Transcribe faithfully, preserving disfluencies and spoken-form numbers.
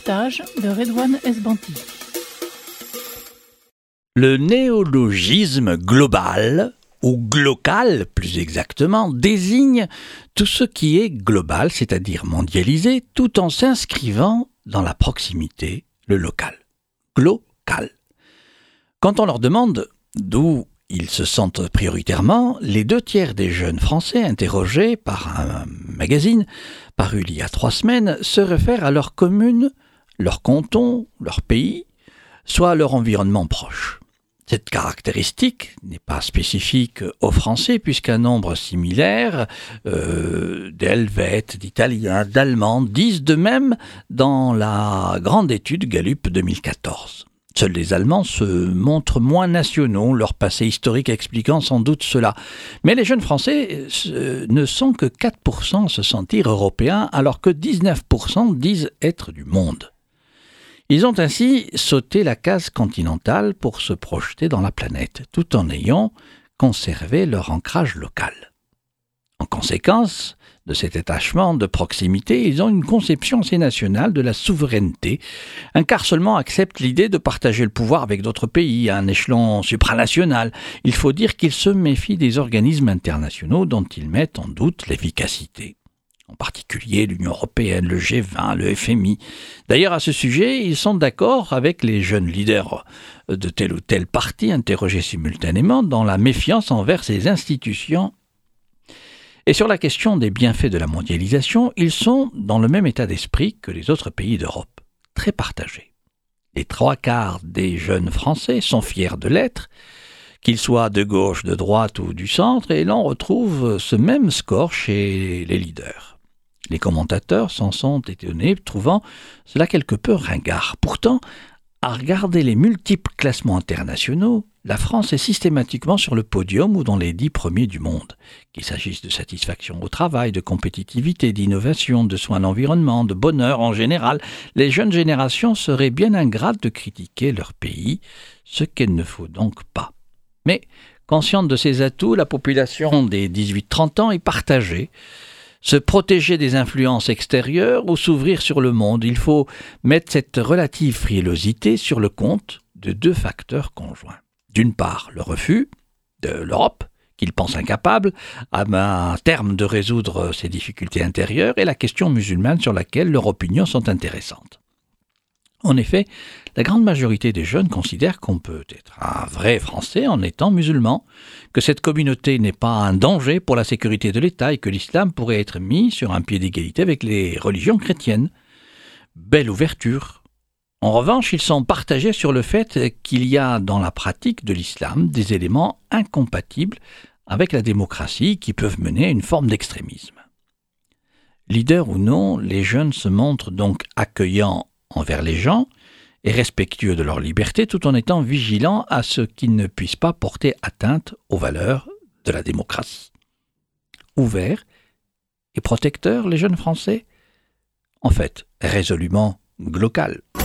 reportage de Redouane Esbanti. Le néologisme global, ou glocal plus exactement, désigne tout ce qui est global, c'est-à-dire mondialisé, tout en s'inscrivant dans la proximité, le local. Glocal. Quand on leur demande d'où ils se sentent prioritairement, les deux tiers des jeunes Français interrogés par un magazine paru il y a trois semaines se réfèrent à leur commune, leur canton, leur pays, soit à leur environnement proche. Cette caractéristique n'est pas spécifique aux Français puisqu'un nombre similaire euh, d'Helvètes, d'Italiens, d'Allemands disent de même dans la grande étude Gallup deux mille quatorze. Seuls les Allemands se montrent moins nationaux, leur passé historique expliquant sans doute cela. Mais les jeunes Français euh, ne sont que quatre pour cent à se sentir européens alors que dix-neuf pour cent disent être du monde. Ils ont ainsi sauté la case continentale pour se projeter dans la planète, tout en ayant conservé leur ancrage local. En conséquence de cet attachement de proximité, ils ont une conception assez nationale de la souveraineté. Un quart seulement accepte l'idée de partager le pouvoir avec d'autres pays à un échelon supranational. Il faut dire qu'ils se méfient des organismes internationaux dont ils mettent en doute l'efficacité. En particulier l'Union européenne, le G vingt, le F M I. D'ailleurs, à ce sujet, ils sont d'accord avec les jeunes leaders de tel ou tel parti interrogés simultanément dans la méfiance envers ces institutions. Et sur la question des bienfaits de la mondialisation, ils sont dans le même état d'esprit que les autres pays d'Europe, très partagés. Les trois quarts des jeunes Français sont fiers de l'être, qu'ils soient de gauche, de droite ou du centre, et l'on retrouve ce même score chez les leaders. Les commentateurs s'en sont étonnés, trouvant cela quelque peu ringard. Pourtant, à regarder les multiples classements internationaux, la France est systématiquement sur le podium ou dans les dix premiers du monde. Qu'il s'agisse de satisfaction au travail, de compétitivité, d'innovation, de soins d'environnement, de bonheur en général, les jeunes générations seraient bien ingrates de critiquer leur pays, ce qu'il ne faut donc pas. Mais, consciente de ses atouts, la population des dix-huit trente ans est partagée. Se protéger des influences extérieures ou s'ouvrir sur le monde, il faut mettre cette relative frilosité sur le compte de deux facteurs conjoints. D'une part, le refus de l'Europe, qu'il pense incapable, à terme de résoudre ses difficultés intérieures, et la question musulmane sur laquelle leurs opinions sont intéressantes. En effet, la grande majorité des jeunes considèrent qu'on peut être un vrai Français en étant musulman, que cette communauté n'est pas un danger pour la sécurité de l'État et que l'islam pourrait être mis sur un pied d'égalité avec les religions chrétiennes. Belle ouverture. En revanche, ils sont partagés sur le fait qu'il y a dans la pratique de l'islam des éléments incompatibles avec la démocratie qui peuvent mener à une forme d'extrémisme. Leaders ou non, les jeunes se montrent donc accueillants envers les gens et respectueux de leur liberté tout en étant vigilants à ce qu'ils ne puissent pas porter atteinte aux valeurs de la démocratie. Ouverts et protecteurs, les jeunes Français ? En fait, résolument glocal.